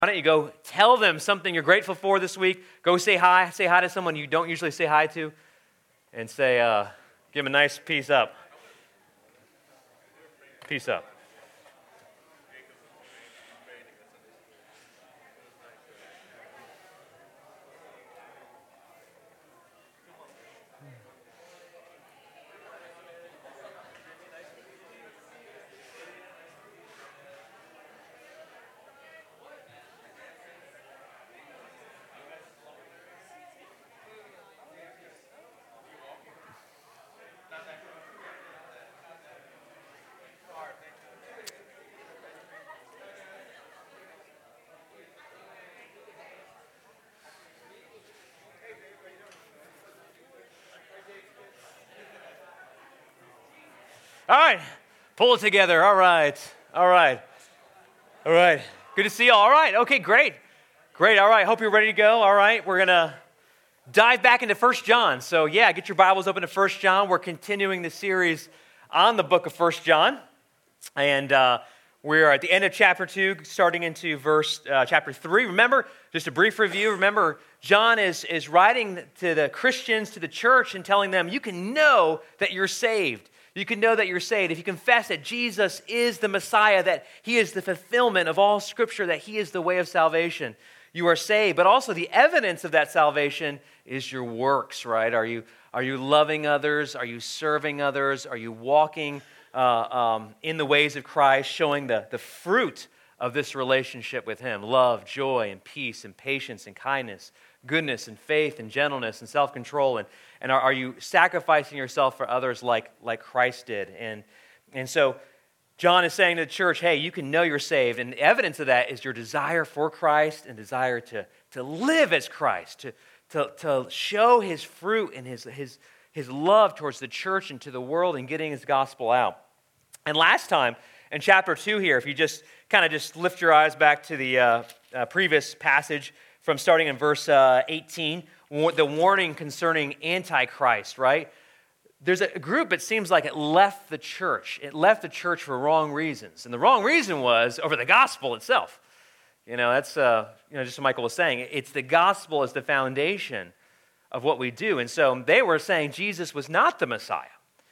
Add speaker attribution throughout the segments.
Speaker 1: Why don't you go tell them something you're grateful for this week? Go say hi to someone you don't usually say hi to, and say, give them a nice peace up. Peace up. All right, pull it together. All right. Good to see you. All right, okay, great. All right, hope you're ready to go. All right, we're going to dive back into 1 John. So yeah, get your Bibles open to 1 John. We're continuing the series on the book of 1 John. And we're at the end of chapter 2, starting into chapter 3. Remember, just a brief review, remember, John is writing to the Christians, to the church, and telling them, you can know that you're saved. You can know that you're saved if you confess that Jesus is the Messiah, that He is the fulfillment of all Scripture, that He is the way of salvation. You are saved, but also the evidence of that salvation is your works, right? Are you loving others? Are you serving others? Are you walking in the ways of Christ, showing the fruit of this relationship with Him? Love, joy, and peace, and patience, and kindness, goodness, and faith, and gentleness, and self-control, and are you sacrificing yourself for others like Christ did? And so John is saying to the church, hey, you can know you're saved, and the evidence of that is your desire for Christ and desire to live as Christ, to show His fruit and His love towards the church and to the world and getting His gospel out. And last time, in chapter 2 here, if you just lift your eyes back to the previous passage from starting in verse 18, the warning concerning Antichrist, right? There's a group, it seems like it left the church. It left the church for wrong reasons. And the wrong reason was over the gospel itself. That's just what Michael was saying. It's the gospel as the foundation of what we do. And so they were saying Jesus was not the Messiah.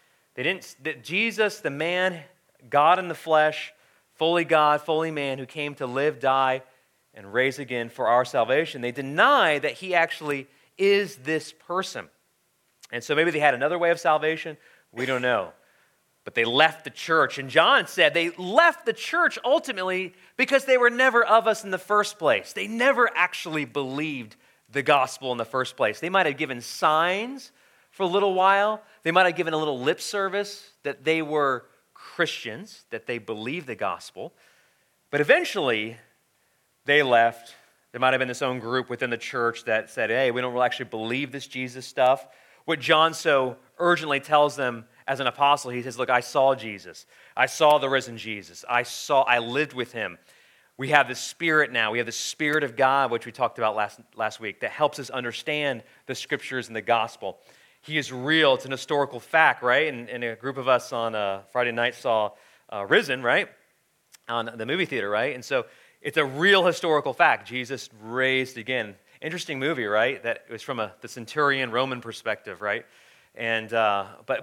Speaker 1: That Jesus, the man, God in the flesh, fully God, fully man, who came to live, die, and raise again for our salvation. They deny that He actually is this person. And so maybe they had another way of salvation. We don't know. But they left the church. And John said they left the church ultimately because they were never of us in the first place. They never actually believed the gospel in the first place. They might have given signs for a little while. They might have given a little lip service that they were Christians, that they believed the gospel. But eventually, they left. There might have been this own group within the church that said, hey, we don't really actually believe this Jesus stuff. What John so urgently tells them as an apostle, he says, look, I saw Jesus. I saw the risen Jesus. I lived with Him. We have the Spirit now. We have the Spirit of God, which we talked about last week, that helps us understand the Scriptures and the gospel. He is real. It's an historical fact, right? And a group of us on Friday night saw Risen, right? On the movie theater, right? And so it's a real historical fact. Jesus raised again. Interesting movie, right? That it was from the centurion Roman perspective, right? And but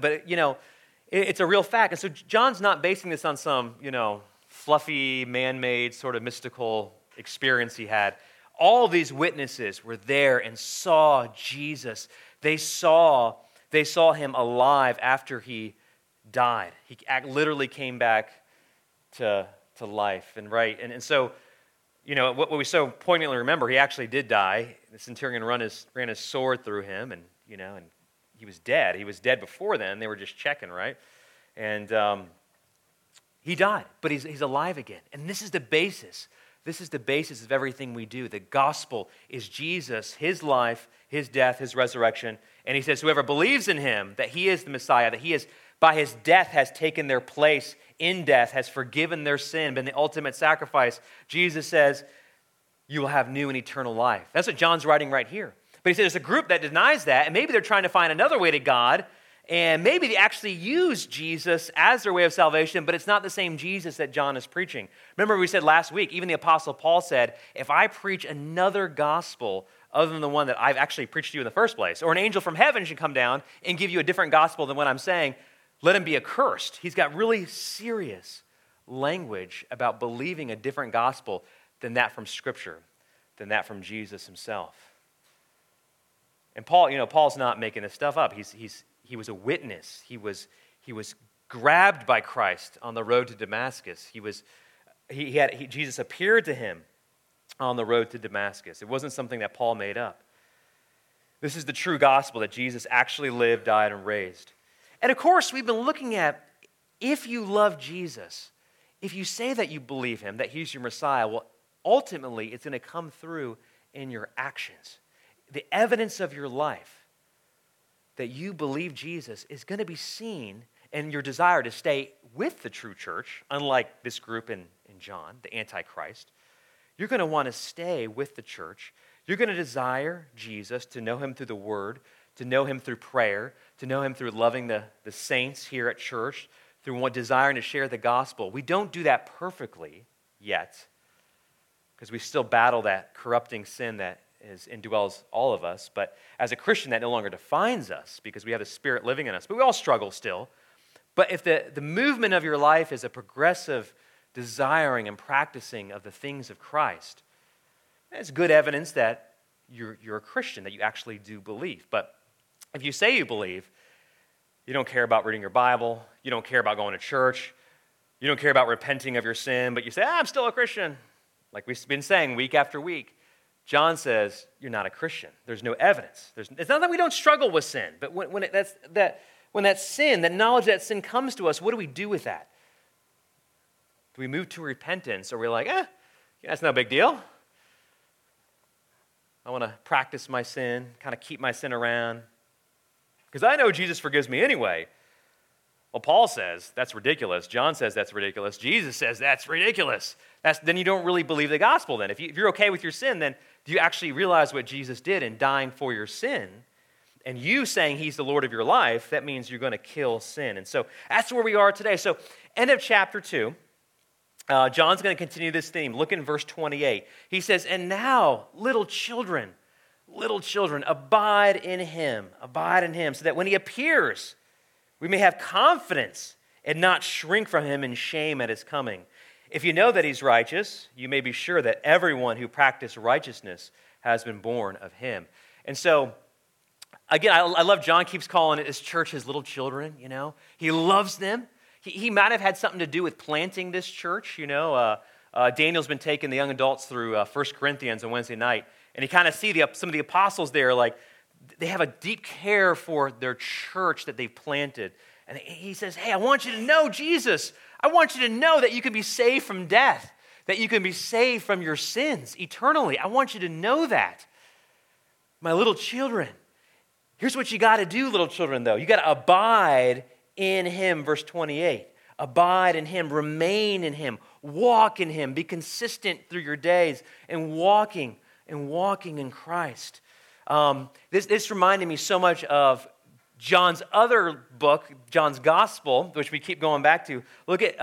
Speaker 1: it's a real fact. And so John's not basing this on some fluffy, man-made sort of mystical experience he had. All these witnesses were there and saw Jesus. They saw Him alive after He died. He literally came back to life, and right, and so. What we so poignantly remember, He actually did die. The centurion ran his sword through him, and He was dead. He was dead before then. They were just checking, right? And He died, but he's alive again. And this is the basis. This is the basis of everything we do. The gospel is Jesus, His life, His death, His resurrection. And He says, whoever believes in Him, that He is the Messiah, that He is by His death has taken their place in death, has forgiven their sin, been the ultimate sacrifice. Jesus says, you will have new and eternal life. That's what John's writing right here. But he says there's a group that denies that, and maybe they're trying to find another way to God, And maybe they actually use Jesus as their way of salvation, but it's not the same Jesus that John is preaching. Remember we said last week, even the Apostle Paul said, if I preach another gospel other than the one that I've actually preached to you in the first place, or an angel from heaven should come down and give you a different gospel than what I'm saying, let him be accursed. He's got really serious language about believing a different gospel than that from Scripture, than that from Jesus himself. And Paul, Paul's not making this stuff up. He was a witness. He was grabbed by Christ on the road to Damascus. Jesus appeared to him on the road to Damascus. It wasn't something that Paul made up. This is the true gospel that Jesus actually lived, died, and raised. And of course, we've been looking at if you love Jesus, if you say that you believe him, that he's your Messiah, well, ultimately, it's going to come through in your actions. The evidence of your life that you believe Jesus is going to be seen in your desire to stay with the true church, unlike this group in John, the Antichrist. You're going to want to stay with the church. You're going to desire Jesus, to know him through the word, to know him through prayer, to know him through loving the saints here at church, through desiring to share the gospel. We don't do that perfectly yet, because we still battle that corrupting sin that indwells all of us. But as a Christian, that no longer defines us because we have the Spirit living in us. But we all struggle still. But if the movement of your life is a progressive desiring and practicing of the things of Christ, it's good evidence that you're a Christian, that you actually do believe. But if you say you believe, you don't care about reading your Bible, you don't care about going to church, you don't care about repenting of your sin, but you say, I'm still a Christian, like we've been saying week after week, John says, you're not a Christian. There's no evidence. It's not that we don't struggle with sin, but when that sin, that knowledge that sin comes to us, what do we do with that? Do we move to repentance, or we're like, that's no big deal. I want to practice my sin, kind of keep my sin around, because I know Jesus forgives me anyway. Well, Paul says that's ridiculous. John says that's ridiculous. Jesus says that's ridiculous. Then you don't really believe the gospel then. If you're okay with your sin, then do you actually realize what Jesus did in dying for your sin? And you saying he's the Lord of your life, that means you're going to kill sin. And so that's where we are today. So end of chapter 2. John's going to continue this theme. Look in verse 28. He says, and now, little children, abide in him, so that when he appears, we may have confidence and not shrink from him in shame at his coming. If you know that he's righteous, you may be sure that everyone who practices righteousness has been born of him. And so, again, I love John keeps calling his church his little children, He loves them. He might have had something to do with planting this church, Daniel's been taking the young adults through 1 Corinthians on Wednesday night, and you kind of see some of the apostles there, like, they have a deep care for their church that they've planted. And he says, hey, I want you to know Jesus. I want you to know that you can be saved from death, that you can be saved from your sins eternally. I want you to know that. My little children, here's what you got to do, little children, though. You got to abide in him, verse 28. Abide in him, remain in him, walk in him, be consistent through your days, and walking in Christ. This reminded me so much of John's other book, John's Gospel, which we keep going back to. Look at,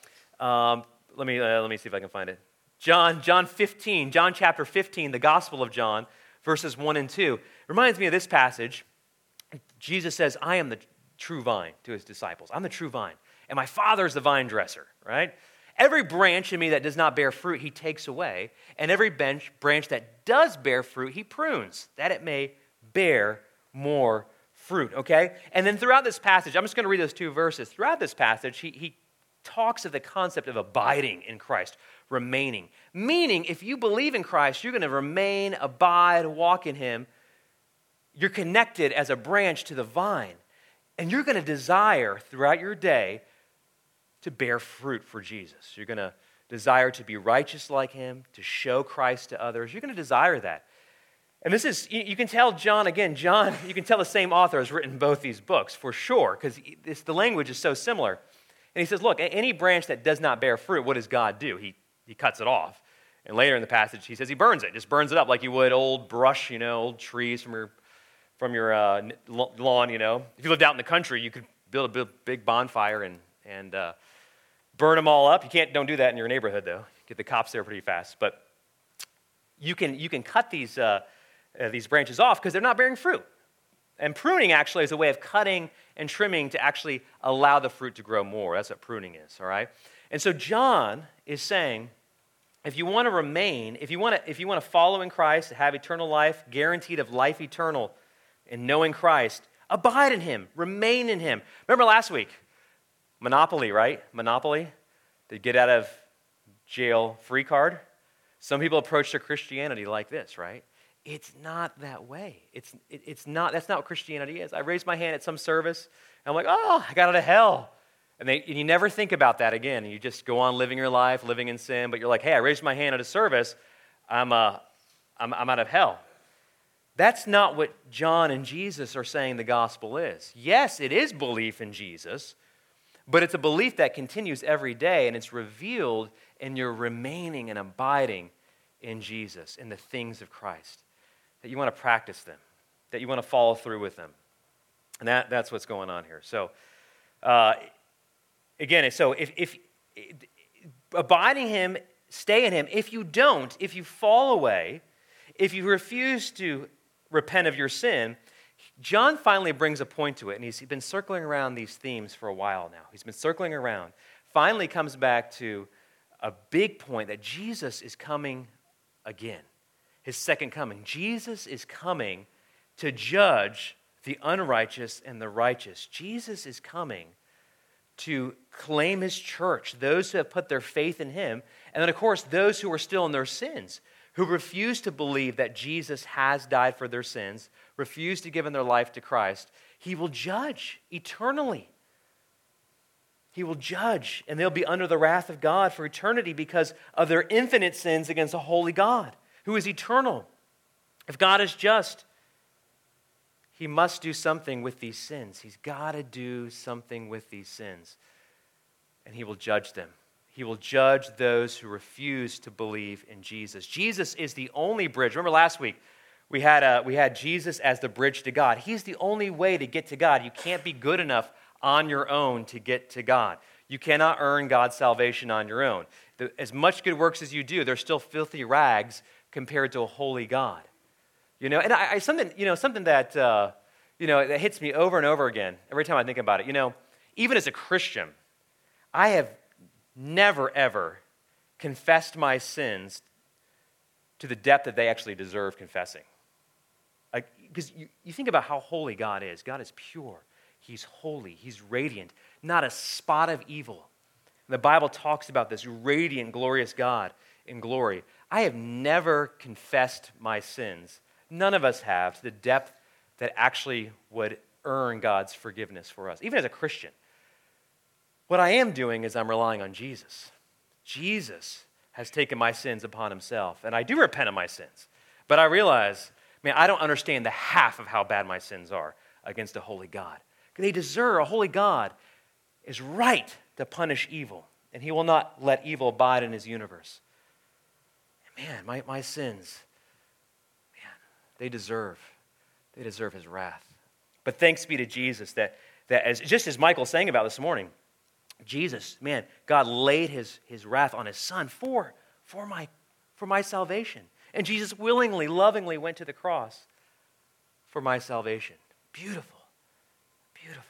Speaker 1: let me see if I can find it. John chapter 15, the Gospel of John, verses 1 and 2. Reminds me of this passage. Jesus says, I am the true vine to his disciples. I'm the true vine, and my Father is the vine dresser, right? Every branch in me that does not bear fruit, he takes away, and every branch that does bear fruit, he prunes, that it may bear more fruit, okay? And then throughout this passage, I'm just going to read those two verses. Throughout this passage, he talks of the concept of abiding in Christ, remaining. Meaning, if you believe in Christ, you're going to remain, abide, walk in him. You're connected as a branch to the vine. And you're going to desire throughout your day to bear fruit for Jesus. You're going to desire to be righteous like him, to show Christ to others. You're going to desire that. And this is, you can tell John, you can tell the same author has written both these books for sure, because the language is so similar. And he says, look, any branch that does not bear fruit, what does God do? He cuts it off. And later in the passage, he says he burns it, just burns it up like you would old brush, old trees from lawn, If you lived out in the country, you could build a big bonfire and burn them all up. Don't do that in your neighborhood, though. Get the cops there pretty fast. But you can cut these branches off because they're not bearing fruit. And pruning actually is a way of cutting and trimming to actually allow the fruit to grow more. That's what pruning is, all right? And so John is saying, if you want to remain, if you want to follow in Christ, have eternal life, guaranteed of life eternal in knowing Christ, abide in him, remain in him. Remember last week, Monopoly, right? Monopoly, the get out of jail free card. Some people approach their Christianity like this, right? It's not that way. It's not. That's not what Christianity is. I raised my hand at some service, and I'm like, oh, I got out of hell. And you never think about that again. And you just go on living your life, living in sin, but you're like, hey, I raised my hand at a service. I'm out of hell. That's not what John and Jesus are saying the gospel is. Yes, it is belief in Jesus, but it's a belief that continues every day, and it's revealed in your remaining and abiding in Jesus, in the things of Christ, that you want to practice them, that you want to follow through with them. And that's what's going on here. So, again, so if abiding him, stay in him. If you don't, if you fall away, if you refuse to repent of your sin, John finally brings a point to it, and he's been circling around these themes for a while now. He's been circling around. Finally comes back to a big point that Jesus is coming again, his second coming. Jesus is coming to judge the unrighteous and the righteous. Jesus is coming to claim his church, those who have put their faith in him, and then, of course, those who are still in their sins, who refuse to believe that Jesus has died for their sins, refuse to give in their life to Christ. He will judge eternally. He will judge, and they'll be under the wrath of God for eternity because of their infinite sins against a holy God who is eternal. If God is just, he must do something with these sins. He's got to do something with these sins, and he will judge them. He will judge those who refuse to believe in Jesus. Jesus is the only bridge. Remember last week, we had Jesus as the bridge to God. He's the only way to get to God. You can't be good enough on your own to get to God. You cannot earn God's salvation on your own. As much good works as you do, they're still filthy rags compared to a holy God. And something that that hits me over and over again every time I think about it. Even as a Christian, I have never, ever confessed my sins to the depth that they actually deserve confessing. Because you think about how holy God is. God is pure. He's holy. He's radiant. Not a spot of evil. The Bible talks about this radiant, glorious God in glory. I have never confessed my sins. None of us have to the depth that actually would earn God's forgiveness for us, even as a Christian. What I am doing is I'm relying on Jesus. Jesus has taken my sins upon himself, and I do repent of my sins. But I realize, I don't understand the half of how bad my sins are against a holy God. They deserve, a holy God is right to punish evil, and he will not let evil abide in his universe. Man, my sins, they deserve his wrath. But thanks be to Jesus that just as Michael's saying about this morning, Jesus, God laid his wrath on his son for my salvation. And Jesus willingly, lovingly went to the cross for my salvation. Beautiful. Beautiful.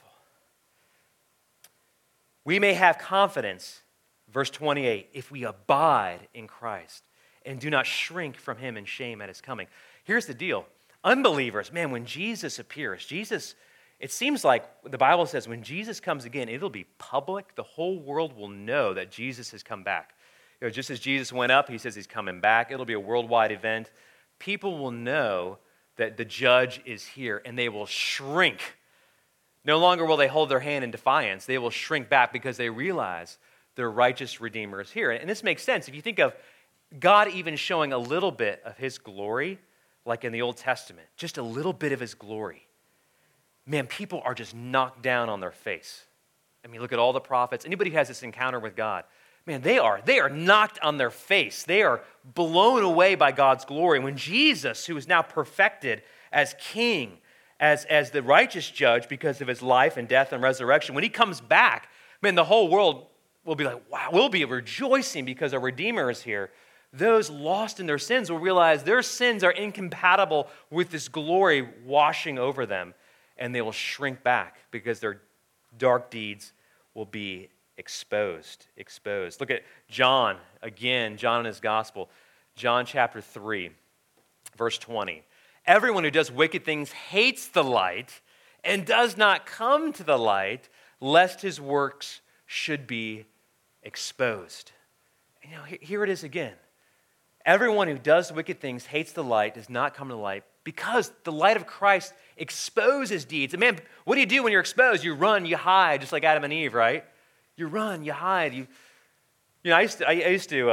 Speaker 1: We may have confidence, verse 28, if we abide in Christ and do not shrink from him in shame at his coming. Here's the deal. Unbelievers, when Jesus appears, it seems like the Bible says when Jesus comes again, it'll be public. The whole world will know that Jesus has come back. Just as Jesus went up, he says he's coming back. It'll be a worldwide event. People will know that the judge is here, and they will shrink. No longer will they hold their hand in defiance. They will shrink back because they realize their righteous Redeemer is here. And this makes sense. If you think of God even showing a little bit of his glory, like in the Old Testament, just a little bit of his glory, people are just knocked down on their face. Look at all the prophets. Anybody who has this encounter with God, they are knocked on their face. They are blown away by God's glory. When Jesus, who is now perfected as king, as the righteous judge because of his life and death and resurrection. When he comes back, man, the whole world will be like, wow, we'll be rejoicing because our Redeemer is here. Those lost in their sins will realize their sins are incompatible with this glory washing over them, and they will shrink back because their dark deeds will be exposed. Look at John, again, John in his gospel. John chapter 3, verse 20. Everyone who does wicked things hates the light and does not come to the light, lest his works should be exposed. You know, here it is again. Everyone who does wicked things hates the light, does not come to the light, because the light of Christ exposes deeds. And man, what do you do when you're exposed? You run, you hide, just like Adam and Eve, right? You run, you hide. I used to.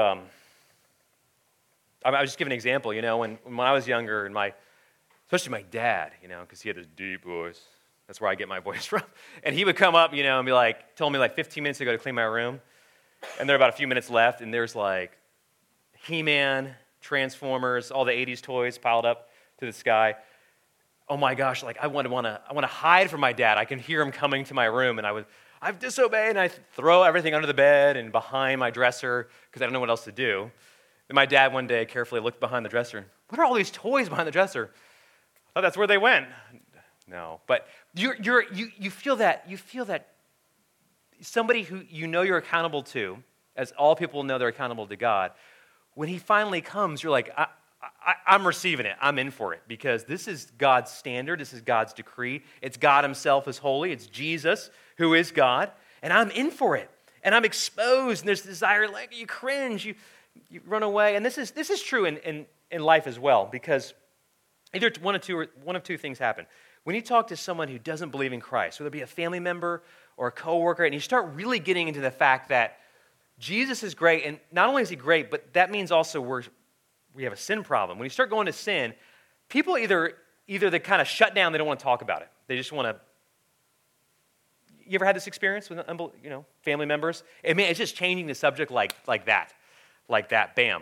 Speaker 1: I'll just give an example. You know, when I was younger, and especially my dad, you know, because he had this deep voice. That's where I get my voice from. And he would come up, you know, and be like, told me like 15 minutes ago to clean my room, and there are about a few minutes left, and there's like He-Man, Transformers, all the 80s toys piled up to the sky. Oh my gosh, like I want to hide from my dad. I can hear him coming to my room, and I've disobeyed, and I throw everything under the bed and behind my dresser because I don't know what else to do. And my dad one day carefully looked behind the dresser. What are all these toys behind the dresser? I thought that's where they went. No, but you feel that somebody who you know you're accountable to, as all people know they're accountable to God. When he finally comes, you're like, I'm receiving it. I'm in for it because this is God's standard. This is God's decree. It's God himself is holy. It's Jesus who is God, and I'm in for it. And I'm exposed, and there's desire, like you cringe, you run away. And this is true in life as well, because either one of two things happen. When you talk to someone who doesn't believe in Christ, whether it be a family member or a coworker, and you start really getting into the fact that Jesus is great, and not only is he great, but that means also we have a sin problem. When you start going to sin, people either they kind of shut down, they don't want to talk about it. They just want to. You ever had this experience with family members? I mean, it's just changing the subject like that. Bam.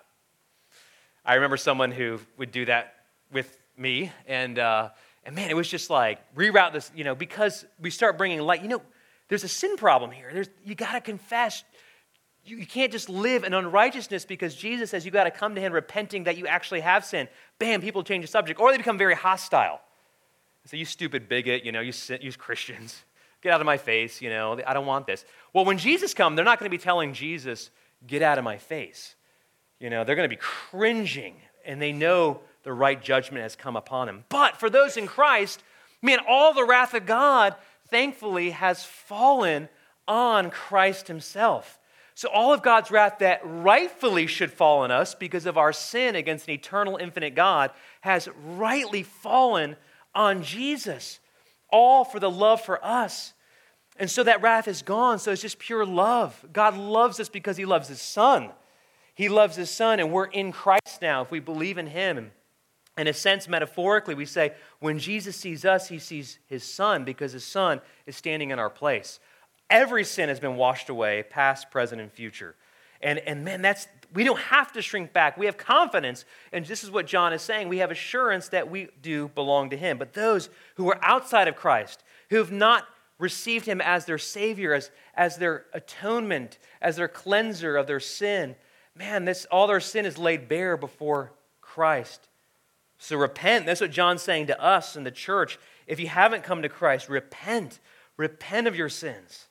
Speaker 1: I remember someone who would do that with me, and man, it was just like reroute this, because we start bringing light. There's a sin problem here. You got to confess. You can't just live in unrighteousness because Jesus says you got to come to him repenting that you actually have sinned. Bam, people change the subject, or they become very hostile. So you stupid bigot, you Christians, get out of my face, I don't want this. Well, when Jesus comes, they're not going to be telling Jesus, get out of my face. They're going to be cringing, and they know the right judgment has come upon them. But for those in Christ, man, all the wrath of God, thankfully, has fallen on Christ himself. So all of God's wrath that rightfully should fall on us because of our sin against an eternal, infinite God has rightly fallen on Jesus, all for the love for us. And so that wrath is gone, so it's just pure love. God loves us because he loves his Son. He loves his Son, and we're in Christ now if we believe in him. In a sense, metaphorically, we say when Jesus sees us, he sees his Son because his Son is standing in our place. Every sin has been washed away, past, present, and future. And man, we don't have to shrink back. We have confidence, and this is what John is saying. We have assurance that we do belong to him. But those who are outside of Christ, who have not received him as their Savior, as their atonement, as their cleanser of their sin, man, all their sin is laid bare before Christ. So repent. That's what John's saying to us in the church. If you haven't come to Christ, repent. Repent of your sins.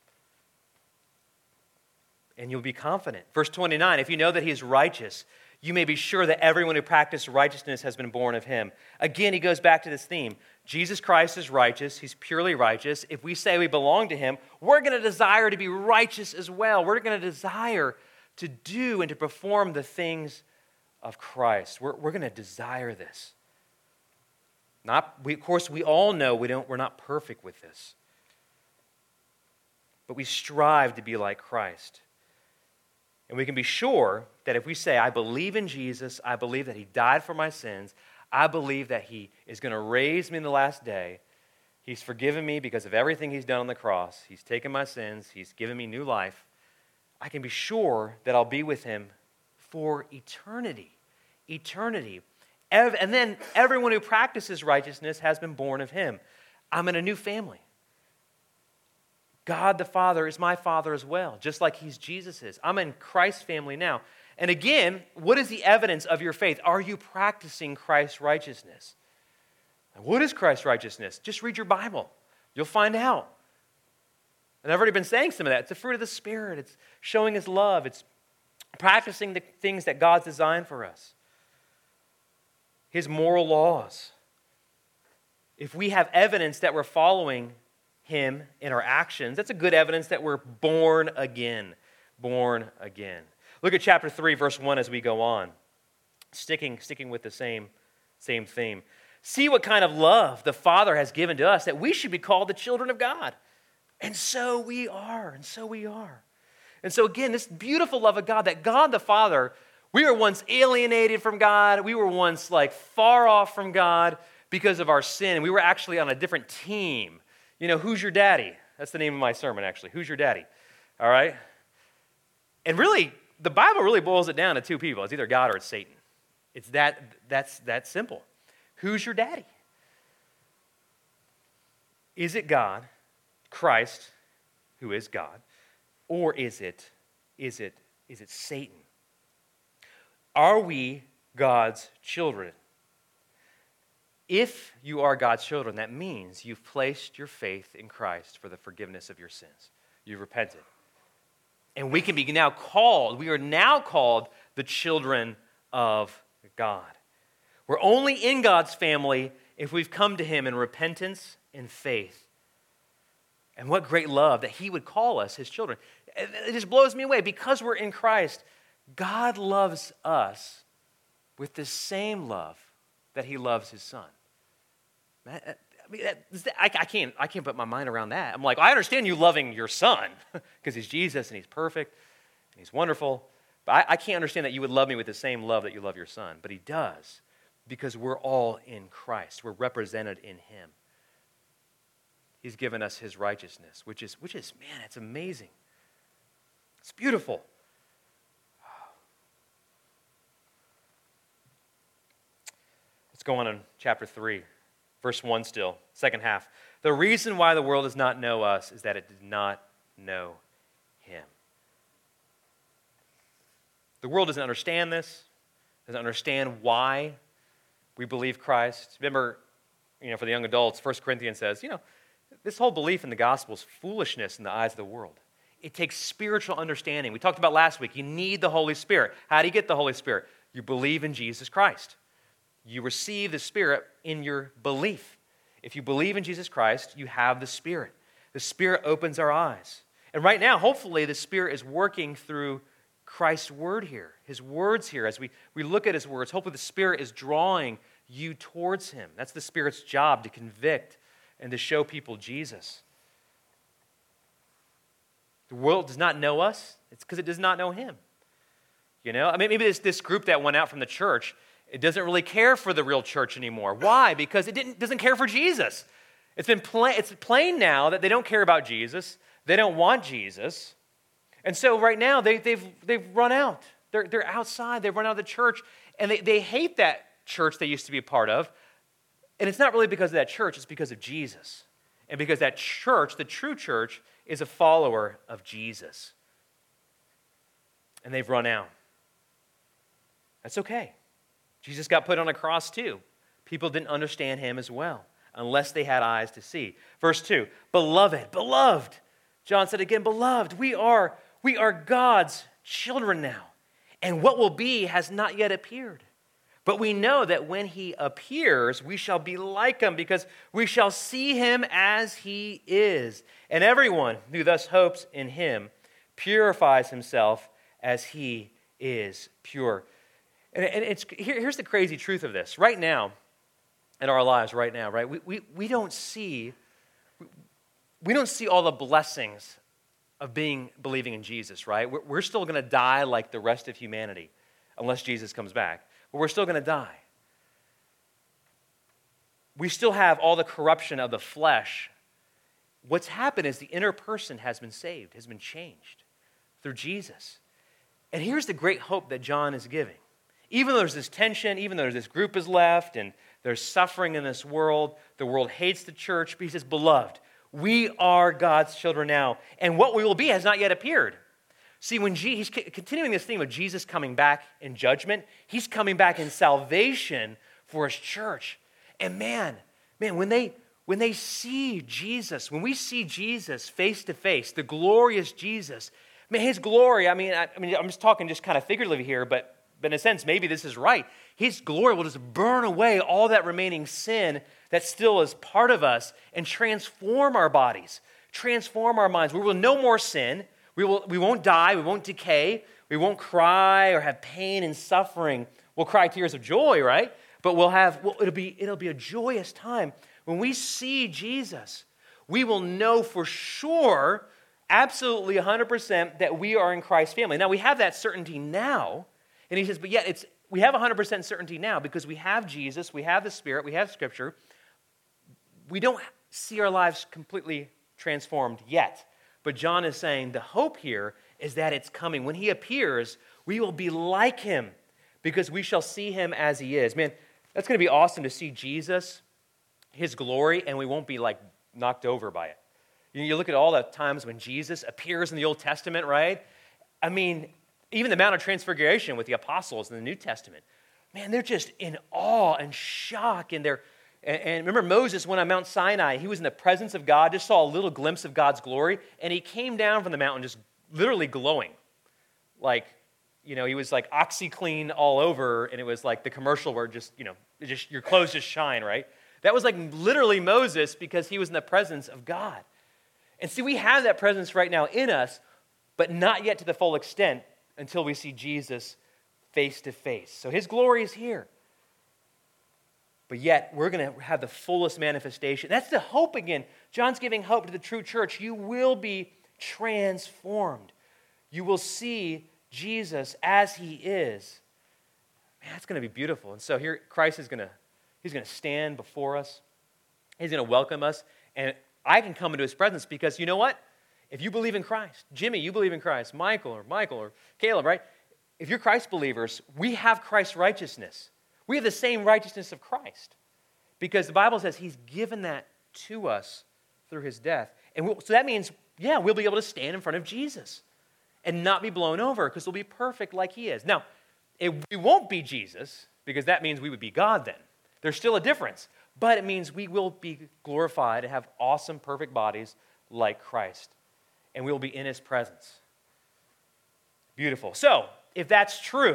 Speaker 1: And you'll be confident. Verse 29, if you know that he is righteous, you may be sure that everyone who practices righteousness has been born of him. Again, he goes back to this theme. Jesus Christ is righteous. He's purely righteous. If we say we belong to him, we're going to desire to be righteous as well. We're going to desire to do and to perform the things of Christ. We're going to desire this. Of course, we all know we're not perfect with this. But we strive to be like Christ. And we can be sure that if we say, I believe in Jesus, I believe that he died for my sins, I believe that he is going to raise me in the last day, he's forgiven me because of everything he's done on the cross, he's taken my sins, he's given me new life, I can be sure that I'll be with him for eternity. Eternity. And then everyone who practices righteousness has been born of him. I'm in a new family. God the Father is my Father as well, just like he's Jesus's. I'm in Christ's family now. And again, what is the evidence of your faith? Are you practicing Christ's righteousness? And what is Christ's righteousness? Just read your Bible. You'll find out. And I've already been saying some of that. It's the fruit of the Spirit. It's showing his love. It's practicing the things that God's designed for us. His moral laws. If we have evidence that we're following him in our actions, that's a good evidence that we're born again. Born again. Look at chapter 3, verse 1 as we go on. Sticking with the same theme. See what kind of love the Father has given to us, that we should be called the children of God. And so we are. And so again, this beautiful love of God, that God the Father, we were once alienated from God. We were once far off from God because of our sin. We were actually on a different team. You know, who's your daddy? That's the name of my sermon, actually. Who's your daddy? All right? And really, the Bible really boils it down to two people. It's either God or it's Satan. It's that simple. Who's your daddy? Is it God, Christ, who is God, or is it Satan? Are we God's children? If you are God's children, that means you've placed your faith in Christ for the forgiveness of your sins. You've repented. And we are now called the children of God. We're only in God's family if we've come to him in repentance and faith. And what great love that he would call us his children. It just blows me away. Because we're in Christ, God loves us with the same love that he loves his son. I can't put my mind around that. I'm like, I understand you loving your son because he's Jesus and he's perfect and he's wonderful. But I can't understand that you would love me with the same love that you love your son. But he does, because we're all in Christ. We're represented in him. He's given us his righteousness, which is man, it's amazing. It's beautiful. Let's go on in chapter 3, verse 1 still, second half. The reason why the world does not know us is that it did not know him. The world doesn't understand this, doesn't understand why we believe Christ. Remember, for the young adults, 1 Corinthians says, this whole belief in the gospel is foolishness in the eyes of the world. It takes spiritual understanding. We talked about last week, you need the Holy Spirit. How do you get the Holy Spirit? You believe in Jesus Christ. You receive the Spirit in your belief. If you believe in Jesus Christ, you have the Spirit. The Spirit opens our eyes. And right now, hopefully, the Spirit is working through Christ's word here, his words here. As we look at his words, hopefully the Spirit is drawing you towards him. That's the Spirit's job, to convict and to show people Jesus. The world does not know us. It's because it does not know him. Maybe this group that went out from the church, it doesn't really care for the real church anymore. Why? Because it doesn't care for Jesus. It's plain now that they don't care about Jesus. They don't want Jesus. And so right now, they've run out. They're outside. They've run out of the church. And they hate that church they used to be a part of. And it's not really because of that church. It's because of Jesus. And because that church, the true church, is a follower of Jesus. And they've run out. That's okay. Jesus got put on a cross too. People didn't understand him as well, unless they had eyes to see. Verse 2, beloved. John said again, beloved, we are God's children now. And what will be has not yet appeared. But we know that when he appears, we shall be like him, because we shall see him as he is. And everyone who thus hopes in him purifies himself as he is pure. And here's the crazy truth of this. Right now, in our lives right now, right, we don't see all the blessings of believing in Jesus, right? We're still going to die like the rest of humanity unless Jesus comes back. But we're still going to die. We still have all the corruption of the flesh. What's happened is the inner person has been saved, has been changed through Jesus. And here's the great hope that John is giving. Even though there's this tension, even though this group is left and there's suffering in this world, the world hates the church, but he says, beloved, we are God's children now, and what we will be has not yet appeared. See, when he's continuing this theme of Jesus coming back in judgment, he's coming back in salvation for his church. And man, when they see Jesus, when we see Jesus face to face, the glorious Jesus, man, his glory, I'm just talking just kind of figuratively here, but in a sense, maybe this is right. His glory will just burn away all that remaining sin that still is part of us and transform our bodies, transform our minds. We will no more sin. We won't die. We won't decay. We won't cry or have pain and suffering. We'll cry tears of joy, right? But it'll be a joyous time. When we see Jesus, we will know for sure, absolutely 100%, that we are in Christ's family. Now, we have that certainty now. And he says, but yet we have 100% certainty now because we have Jesus, we have the Spirit, we have Scripture. We don't see our lives completely transformed yet. But John is saying the hope here is that it's coming. When he appears, we will be like him because we shall see him as he is. Man, that's going to be awesome to see Jesus, his glory, and we won't be like knocked over by it. You look at all the times when Jesus appears in the Old Testament, right? I mean, even the Mount of Transfiguration with the apostles in the New Testament, man, they're just in awe and shock. And remember Moses went on Mount Sinai. He was in the presence of God, just saw a little glimpse of God's glory, and he came down from the mountain just literally glowing. Like, he was like OxyClean all over, and it was like the commercial where just your clothes just shine, right? That was like literally Moses because he was in the presence of God. And see, we have that presence right now in us, but not yet to the full extent until we see Jesus face to face. So his glory is here. But yet, we're going to have the fullest manifestation. That's the hope again. John's giving hope to the true church. You will be transformed. You will see Jesus as he is. Man, that's going to be beautiful. And so here, Christ is he's going to stand before us. He's going to welcome us. And I can come into his presence because you know what? If you believe in Christ, Jimmy, you believe in Christ, Michael or Caleb, right? If you're Christ believers, we have Christ's righteousness. We have the same righteousness of Christ because the Bible says he's given that to us through his death. And so that means, we'll be able to stand in front of Jesus and not be blown over because we'll be perfect like he is. Now, we won't be Jesus because that means we would be God then. There's still a difference, but it means we will be glorified and have awesome, perfect bodies like Christ. And we will be in his presence. Beautiful. So, if that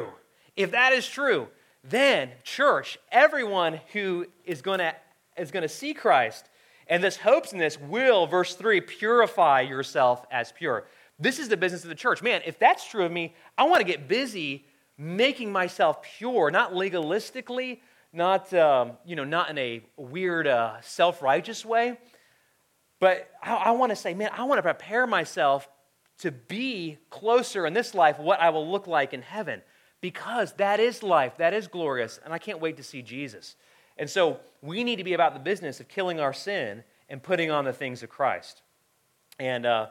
Speaker 1: is true, then church, everyone who is going to see Christ and this hopes in this will, verse 3, purify yourself as pure. This is the business of the church. Man, if that's true of me, I want to get busy making myself pure, not legalistically, not in a weird self-righteous way. But I want to say, man, I want to prepare myself to be closer in this life what I will look like in heaven because that is life, that is glorious, and I can't wait to see Jesus. And so we need to be about the business of killing our sin and putting on the things of Christ. And, I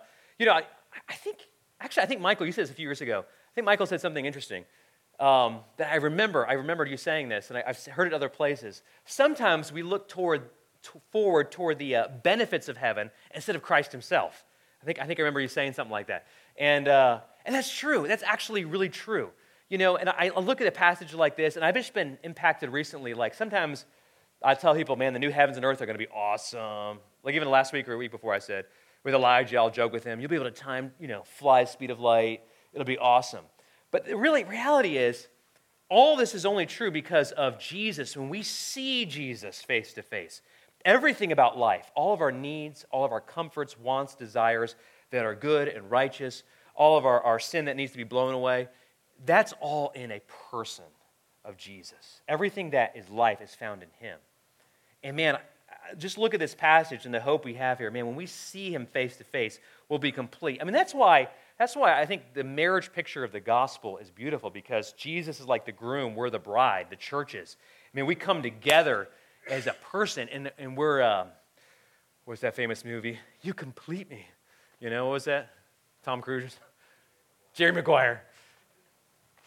Speaker 1: think, Michael, you said this a few years ago. I think Michael said something interesting that I remembered you saying this, and I've heard it other places. Sometimes we look forward toward the benefits of heaven instead of Christ himself. I think I remember you saying something like that. And that's true. That's actually really true. And I look at a passage like this, and I've just been impacted recently. Like sometimes I tell people, man, the new heavens and earth are going to be awesome. Like even last week or a week before I said, with Elijah, I'll joke with him, you'll be able to time, fly the speed of light. It'll be awesome. But the reality is, all this is only true because of Jesus. When we see Jesus face to face, everything about life, all of our needs, all of our comforts, wants, desires that are good and righteous, all of our sin that needs to be blown away, that's all in a person of Jesus. Everything that is life is found in him. And man, just look at this passage and the hope we have here. Man, when we see him face to face, we'll be complete. I mean, that's why I think the marriage picture of the gospel is beautiful because Jesus is like the groom, we're the bride, the churches. I mean, we come together as a person, and we're, what's that famous movie? You Complete Me. What was that? Tom Cruise? Jerry Maguire.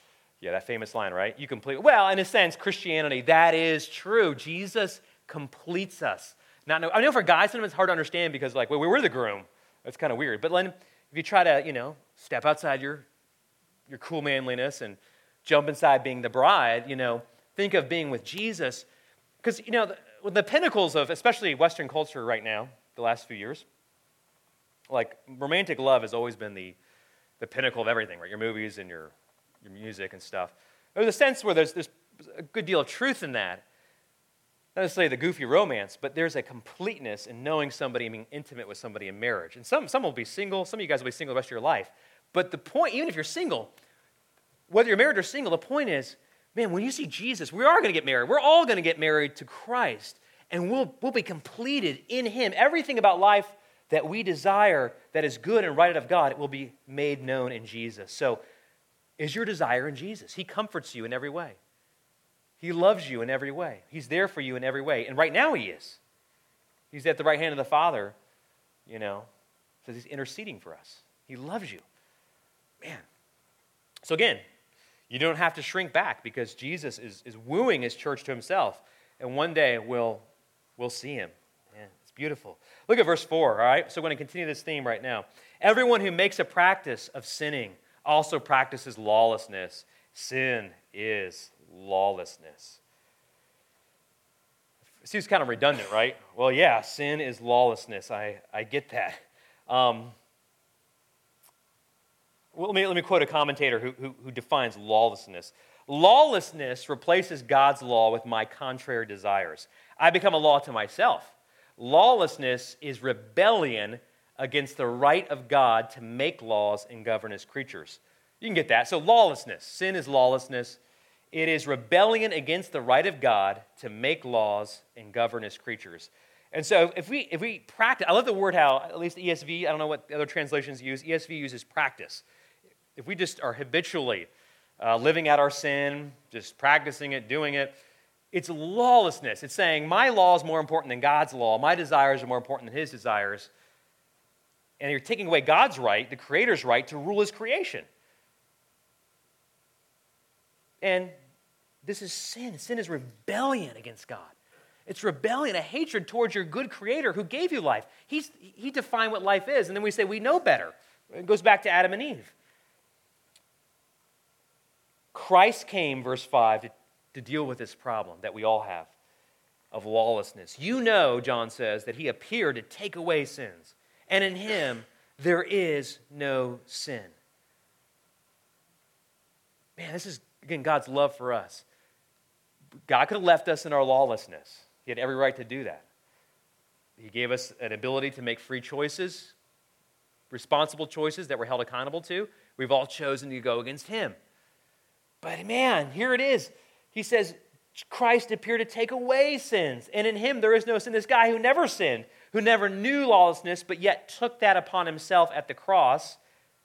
Speaker 1: Yeah, that famous line, right? You complete. Well, in a sense, Christianity, that is true. Jesus completes us. I know for guys, sometimes it's hard to understand because, like, well, we're the groom. That's kind of weird. But if you try to, step outside your cool manliness and jump inside being the bride, think of being with Jesus. Because, the pinnacles of, especially Western culture right now, the last few years, like, romantic love has always been the pinnacle of everything, right? Your movies and your music and stuff. There's a sense where there's a good deal of truth in that. Not necessarily the goofy romance, but there's a completeness in knowing somebody and being intimate with somebody in marriage. And some will be single. Some of you guys will be single the rest of your life. But the point, even if you're single, whether you're married or single, the point is, man, when you see Jesus, we are going to get married. We're all going to get married to Christ. And we'll be completed in Him. Everything about life that we desire that is good and right of God, it will be made known in Jesus. So, is your desire in Jesus? He comforts you in every way. He loves you in every way. He's there for you in every way. And right now He is. He's at the right hand of the Father, so He's interceding for us. He loves you. Man. So again, you don't have to shrink back because Jesus is wooing His church to Himself. And one day we'll see Him. Man, it's beautiful. Look at verse 4, all right? So we're going to continue this theme right now. Everyone who makes a practice of sinning also practices lawlessness. Sin is lawlessness. It seems kind of redundant, right? Well, yeah, sin is lawlessness. I get that. Well, let me quote a commentator who defines lawlessness. Lawlessness replaces God's law with my contrary desires. I become a law to myself. Lawlessness is rebellion against the right of God to make laws and govern His creatures. You can get that. So lawlessness, sin is lawlessness. It is rebellion against the right of God to make laws and govern His creatures. And so if we practice, I love the word how, at least ESV, I don't know what other translations use, ESV uses practice. If we just are habitually living out our sin, just practicing it, doing it, it's lawlessness. It's saying my law is more important than God's law. My desires are more important than His desires. And you're taking away God's right, the Creator's right, to rule His creation. And this is sin. Sin is rebellion against God. It's rebellion, a hatred towards your good Creator who gave you life. He defined what life is, and then we say we know better. It goes back to Adam and Eve. Christ came, verse 5, to deal with this problem that we all have of lawlessness. You know, John says, that He appeared to take away sins, and in Him there is no sin. Man, this is, again, God's love for us. God could have left us in our lawlessness. He had every right to do that. He gave us an ability to make free choices, responsible choices that we're held accountable to. We've all chosen to go against Him. But man, here it is. He says, Christ appeared to take away sins, and in Him there is no sin. This guy who never sinned, who never knew lawlessness, but yet took that upon Himself at the cross,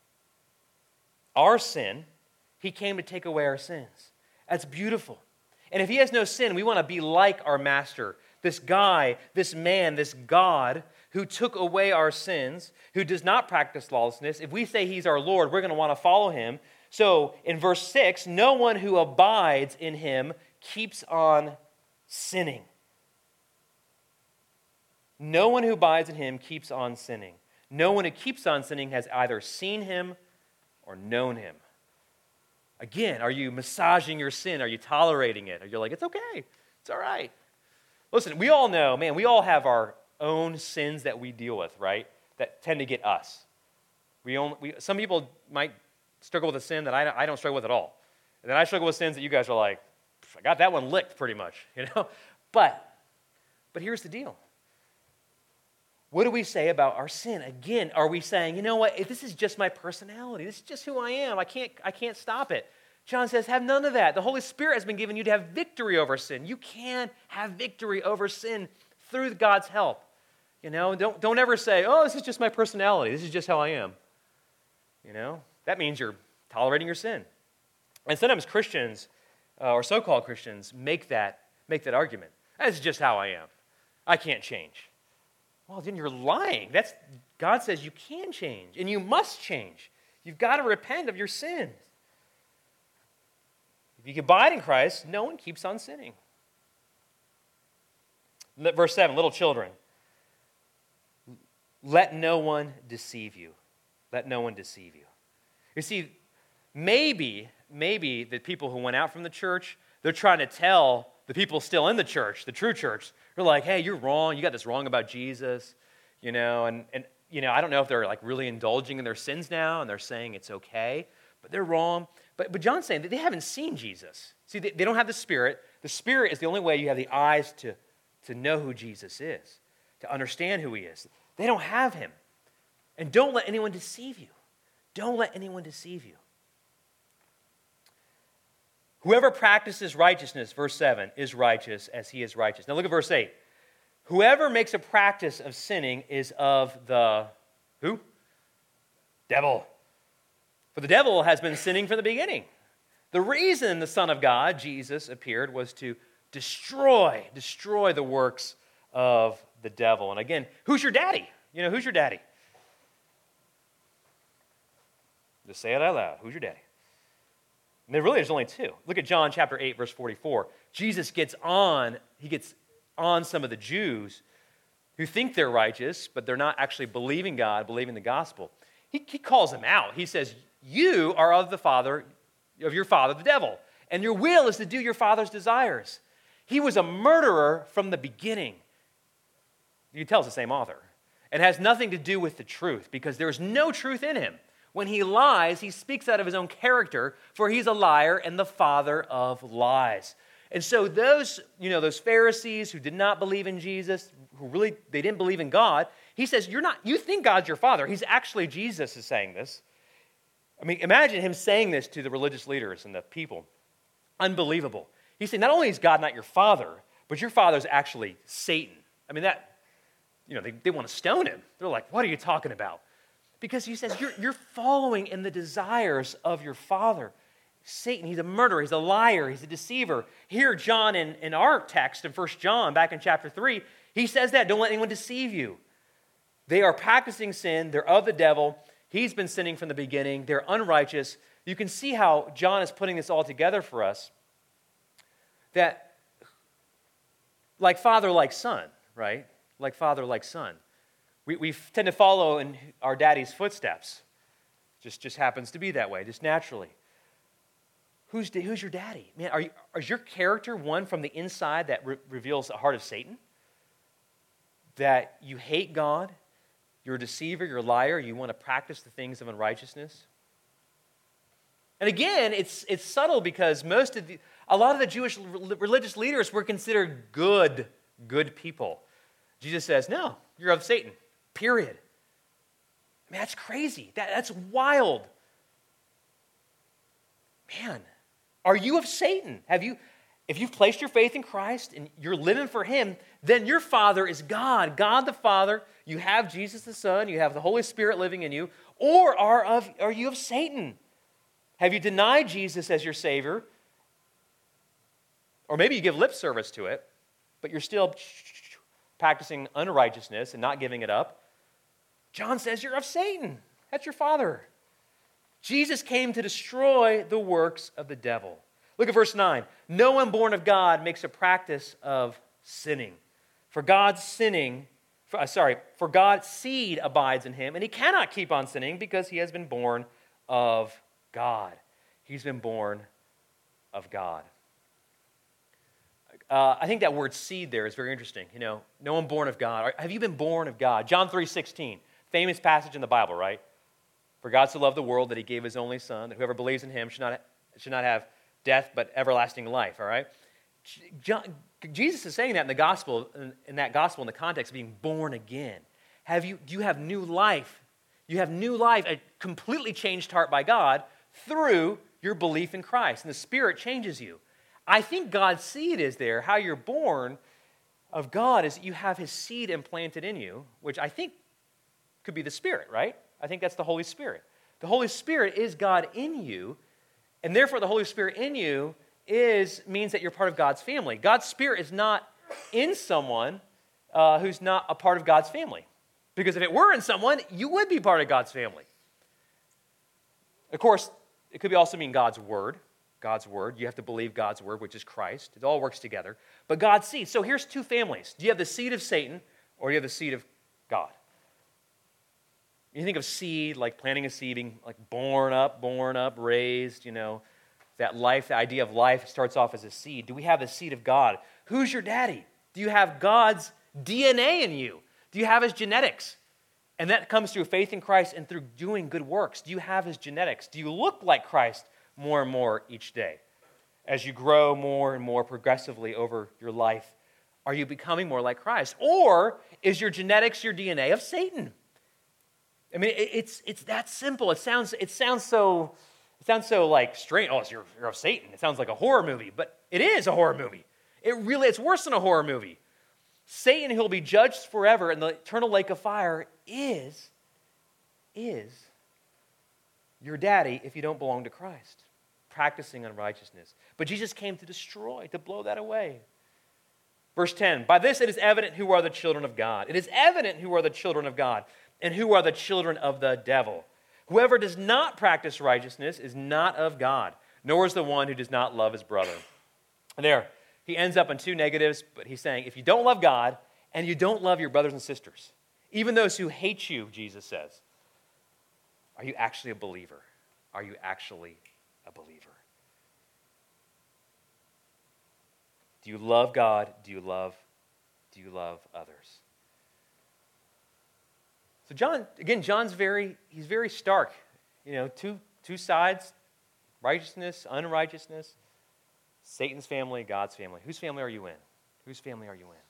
Speaker 1: our sin, He came to take away our sins. That's beautiful. And if He has no sin, we want to be like our Master, this guy, this man, this God who took away our sins, who does not practice lawlessness. If we say He's our Lord, we're going to want to follow Him. So in verse 6, no one who abides in Him keeps on sinning. No one who abides in Him keeps on sinning. No one who keeps on sinning has either seen Him or known Him. Again, are you massaging your sin? Are you tolerating it? Are you like, it's okay, it's all right? Listen, we all know, man, we all have our own sins that we deal with, right? That tend to get us. Some people might struggle with a sin that I don't struggle with at all. And then I struggle with sins that you guys are like, I got that one licked pretty much, But here's the deal. What do we say about our sin? Again, are we saying, you know what, this is just my personality. This is just who I am. I can't stop it. John says, have none of that. The Holy Spirit has been given you to have victory over sin. You can have victory over sin through God's help. Don't ever say, oh, this is just my personality. This is just how I am. That means you're tolerating your sin. And sometimes Christians, or so-called Christians, make that argument. That's just how I am. I can't change. Well, then you're lying. God says you can change, and you must change. You've got to repent of your sins. If you abide in Christ, no one keeps on sinning. Verse 7, little children, let no one deceive you. Let no one deceive you. You see, maybe the people who went out from the church, they're trying to tell the people still in the church, the true church, they're like, hey, you're wrong. You got this wrong about Jesus. And I don't know if they're like really indulging in their sins now and they're saying it's okay, but they're wrong. But John's saying that they haven't seen Jesus. See, they don't have the Spirit. The Spirit is the only way you have the eyes to know who Jesus is, to understand who he is. They don't have him. And don't let anyone deceive you. Don't let anyone deceive you. Whoever practices righteousness, verse 7, is righteous as he is righteous. Now look at verse 8. Whoever makes a practice of sinning is of the, who? Devil. For the devil has been sinning from the beginning. The reason the Son of God, Jesus, appeared was to destroy the works of the devil. And again, who's your daddy? Who's your daddy? Just say it out loud. Who's your daddy? And there's only two. Look at John chapter 8, verse 44. Jesus gets on some of the Jews who think they're righteous, but they're not actually believing God, believing the gospel. He calls them out. He says, you are of your father, the devil, and your will is to do your father's desires. He was a murderer from the beginning. You can tell it's the same author. It has nothing to do with the truth because there's no truth in him. When he lies, he speaks out of his own character, for he's a liar and the father of lies. And so those Pharisees who did not believe in Jesus, they didn't believe in God, he says, you think God's your father. Jesus is saying this. I mean, imagine him saying this to the religious leaders and the people. Unbelievable. He's saying, not only is God not your father, but your father is actually Satan. I mean, they want to stone him. They're like, what are you talking about? Because he says, you're following in the desires of your father. Satan, he's a murderer, he's a liar, he's a deceiver. Here, John, in our text, in 1 John, back in chapter 3, he says that, don't let anyone deceive you. They are practicing sin, they're of the devil, he's been sinning from the beginning, they're unrighteous. You can see how John is putting this all together for us, that like father, like son, right? Like father, like son. We tend to follow in our daddy's footsteps. Just happens to be that way, just naturally. Who's your daddy? Man, is your character one from the inside that reveals the heart of Satan? That you hate God, you're a deceiver, you're a liar, you want to practice the things of unrighteousness? And again, it's subtle because a lot of the Jewish religious leaders were considered good people. Jesus says, no, you're of Satan. Period. Man, that's crazy. That's wild. Man, are you of Satan? If you've placed your faith in Christ and you're living for him, then your father is God. God the Father. You have Jesus the Son. You have the Holy Spirit living in you. Or are you of Satan? Have you denied Jesus as your Savior? Or maybe you give lip service to it, but you're still practicing unrighteousness and not giving it up. John says you're of Satan. That's your father. Jesus came to destroy the works of the devil. Look at verse 9. No one born of God makes a practice of sinning. For God's seed abides in him, and he cannot keep on sinning because he has been born of God. He's been born of God. I think that word seed there is very interesting. No one born of God. Have you been born of God? John 3:16, famous passage in the Bible, right? For God so loved the world that he gave his only son, that whoever believes in him should not have death but everlasting life, all right? Jesus is saying that in the gospel, in the context of being born again. Do you have new life? You have new life, a completely changed heart by God through your belief in Christ, and the Spirit changes you. I think God's seed is there. How you're born of God is you have his seed implanted in you, which I think could be the Spirit, right? I think that's the Holy Spirit. The Holy Spirit is God in you, and therefore the Holy Spirit in you means that you're part of God's family. God's Spirit is not in someone who's not a part of God's family. Because if it were in someone, you would be part of God's family. Of course, it could also mean God's Word. God's word. You have to believe God's word, which is Christ. It all works together. But God's seed. So here's two families. Do you have the seed of Satan or do you have the seed of God? You think of seed, like planting a seed, being like born up, raised, that life, the idea of life starts off as a seed. Do we have the seed of God? Who's your daddy? Do you have God's DNA in you? Do you have his genetics? And that comes through faith in Christ and through doing good works. Do you have his genetics? Do you look like Christ more and more each day? As you grow more and more progressively over your life, are you becoming more like Christ? Or is your genetics, your DNA of Satan? I mean, it's that simple. It sounds so like strange. Oh, you're of Satan. It sounds like a horror movie, but it is a horror movie. It's worse than a horror movie. Satan, who'll be judged forever in the eternal lake of fire, is your daddy if you don't belong to Christ, practicing unrighteousness. But Jesus came to destroy, to blow that away. Verse 10, by this it is evident who are the children of God. It is evident who are the children of God and who are the children of the devil. Whoever does not practice righteousness is not of God, nor is the one who does not love his brother. And there, he ends up in two negatives, but he's saying, if you don't love God and you don't love your brothers and sisters, even those who hate you, Jesus says, are you actually a believer? Are you actually a believer? Do you love God? Do you love others? So John's very stark. Two sides, righteousness, unrighteousness, Satan's family, God's family. Whose family are you in? Whose family are you in?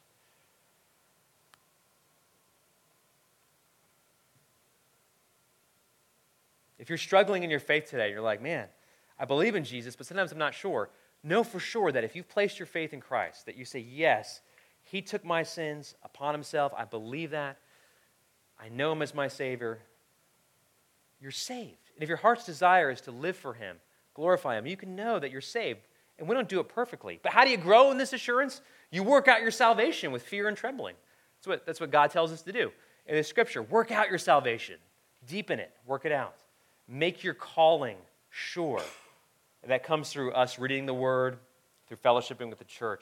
Speaker 1: If you're struggling in your faith today, you're like, man, I believe in Jesus, but sometimes I'm not sure. Know for sure that if you've placed your faith in Christ, that you say, yes, he took my sins upon himself. I believe that. I know him as my Savior. You're saved. And if your heart's desire is to live for him, glorify him, you can know that you're saved. And we don't do it perfectly. But how do you grow in this assurance? You work out your salvation with fear and trembling. That's what God tells us to do. In the Scripture, work out your salvation. Deepen it. Work it out. Make your calling sure. And that comes through us reading the Word, through fellowshipping with the church.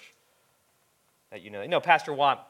Speaker 1: That Pastor Watt,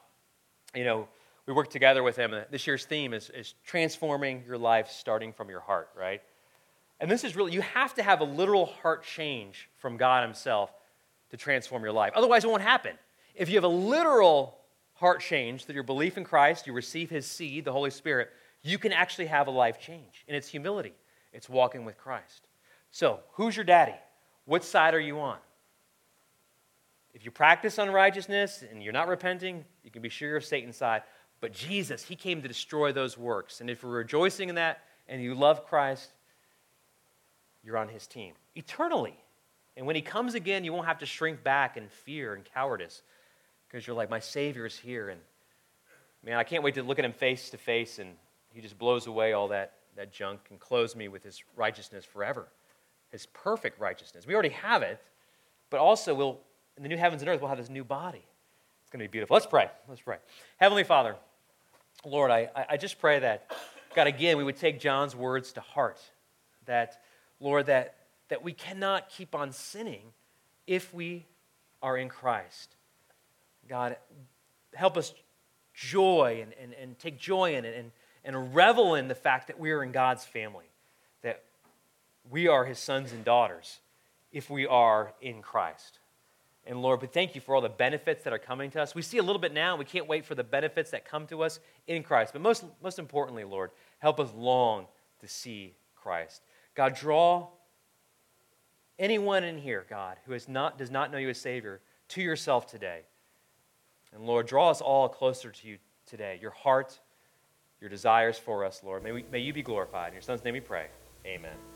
Speaker 1: we work together with him. This year's theme is transforming your life starting from your heart, right? And this is really, you have to have a literal heart change from God himself to transform your life. Otherwise, it won't happen. If you have a literal heart change, through your belief in Christ, you receive his seed, the Holy Spirit, you can actually have a life change. And it's humility. It's walking with Christ. So, who's your daddy? What side are you on? If you practice unrighteousness and you're not repenting, you can be sure you're Satan's side. But Jesus, he came to destroy those works. And if you're rejoicing in that and you love Christ, you're on his team eternally. And when he comes again, you won't have to shrink back in fear and cowardice because you're like, my Savior is here. And man, I can't wait to look at him face to face and he just blows away all that junk and clothes me with his righteousness forever, his perfect righteousness. We already have it, but also in the new heavens and earth, we'll have this new body. It's going to be beautiful. Let's pray. Heavenly Father, Lord, I just pray that, God, again, we would take John's words to heart, that, Lord, that we cannot keep on sinning if we are in Christ. God, help us joy and take joy in it and revel in the fact that we are in God's family, that we are his sons and daughters if we are in Christ. And Lord, we thank you for all the benefits that are coming to us. We see a little bit now. We can't wait for the benefits that come to us in Christ. But most importantly, Lord, help us long to see Christ. God, draw anyone in here, God, who does not know you as Savior, to yourself today. And Lord, draw us all closer to you today. Your heart, your desires for us, Lord. May you be glorified. In your Son's name we pray. Amen.